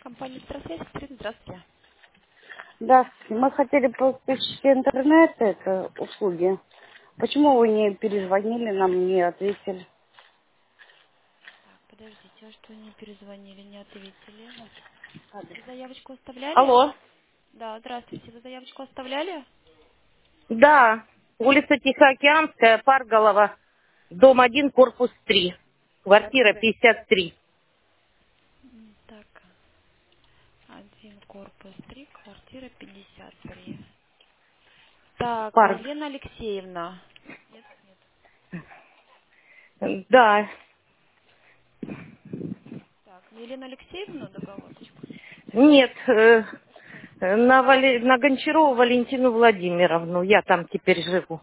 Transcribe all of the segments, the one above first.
Компания «Старосвязь». Катерина, здравствуйте. Да, мы хотели подключить интернет, это услуги. Почему вы не перезвонили нам, не ответили? Так, подождите, а что не перезвонили, не ответили? Вы заявочку оставляли? Алло. Да, здравствуйте. Вы заявочку оставляли? Да, улица Тихоокеанская, Парголова, дом 1, корпус 3, квартира Квартира. 53. Так, один корпус 3, квартира 53. Так, Парк. Елена Алексеевна. Нет, нет. Да, Так, на Елену Алексеевну договорчик? нет, на Гончарову Валентину Владимировну, я там теперь живу.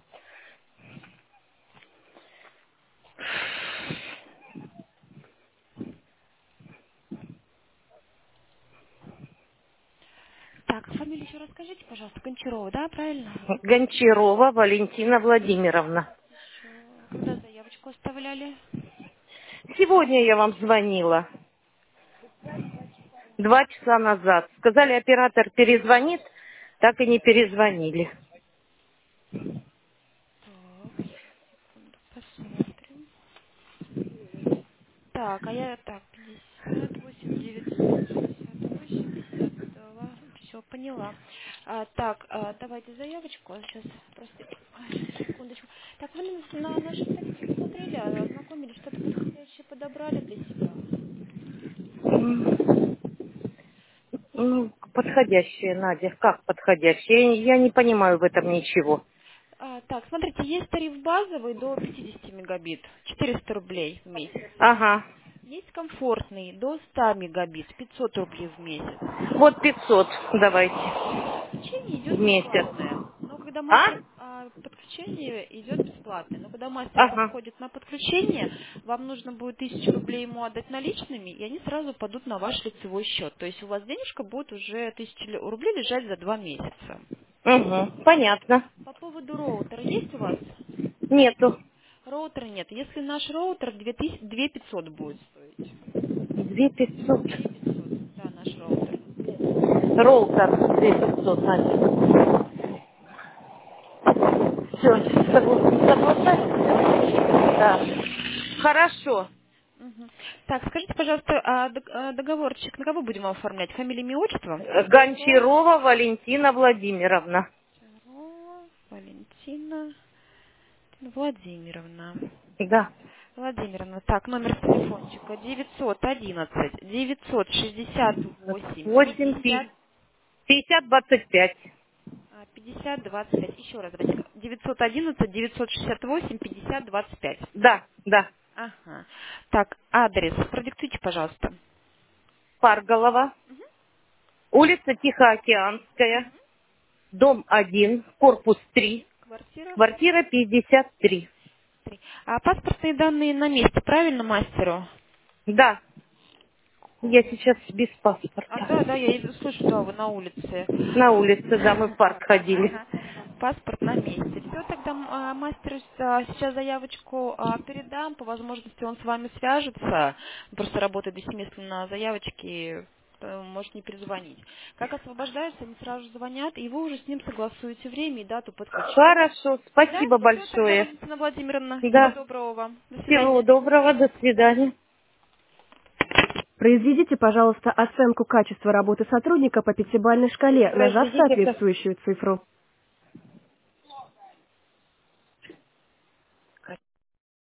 Так, фамилию еще расскажите, пожалуйста. Гончарова, да, правильно? Гончарова Валентина Владимировна. Хорошо. Когда заявочку оставляли? Сегодня я вам звонила. 2 часа назад. Сказали, оператор перезвонит, так и не перезвонили. Так, сейчас, секунду, посмотрим. Так, а я так, 58 968 52. Все, поняла. Так, давайте заявочку. Сейчас просто секундочку. Так, вы на нашем сайте посмотрели, ознакомились, что-то подходящее подобрали для себя. Ну, подходящая, Надя. Как подходящая? Я не понимаю в этом ничего. Так, смотрите, есть тариф базовый до 50 мегабит, 400 рублей в месяц. Ага. Есть комфортный до 100 мегабит, 500 рублей в месяц. Вот 500 давайте Подключение в идет месяц. бесплатное. Но когда А? мастер подключение идет бесплатное. Но когда мастер Ага. подходит на подключение, вам нужно будет 1000 рублей ему отдать наличными, и они сразу падут на ваш лицевой счет. То есть у вас денежка будет уже 1000 рублей лежать за 2 месяца. Угу. Понятно. По поводу роутера есть у вас? Нету. Роутера нет. Если наш роутер 2500 будет стоить. 2500. 2500, да, наш роутер. Роутер 2500, Надя. Все, соглашаешься? Да. Хорошо. Мгм. Так, скажите, пожалуйста, договорчик на кого будем оформлять? Фамилия, имя, отчество? Гончарова Гончарова Валентина Владимировна. Валентина Владимировна. Да. Владимировна, так, номер телефончика 911 968 8 50 50 25. 50 25. Еще раз, давайте. 911 968 50 25. Да, да. Ага. Так, адрес продиктуйте, пожалуйста. Парголова. Улица Тихоокеанская. Дом 1, корпус 3. Квартира Квартира 53. 3. А паспортные данные на месте, правильно, мастеру? Да. Я сейчас без Да, паспорта. да, я слышу, да, вы на улице. На улице, да, мы в парк ходили. Ага. Паспорт на месте. Все, тогда мастеру сейчас заявочку передам. По возможности он с вами свяжется. Он просто работает 10 мест на заявочке, может не перезвонить. Как освобождаются, они сразу же звонят, и вы уже с ним согласуете время и дату подключения. Хорошо, Да, спасибо все, тогда, большое. Валентина Владимировна, всего Да. доброго вам. До Всего свидания. доброго, до До свидания. свидания. Произведите, пожалуйста, оценку качества работы сотрудника по пятибалльной шкале, нажав Произведите соответствующую цифру.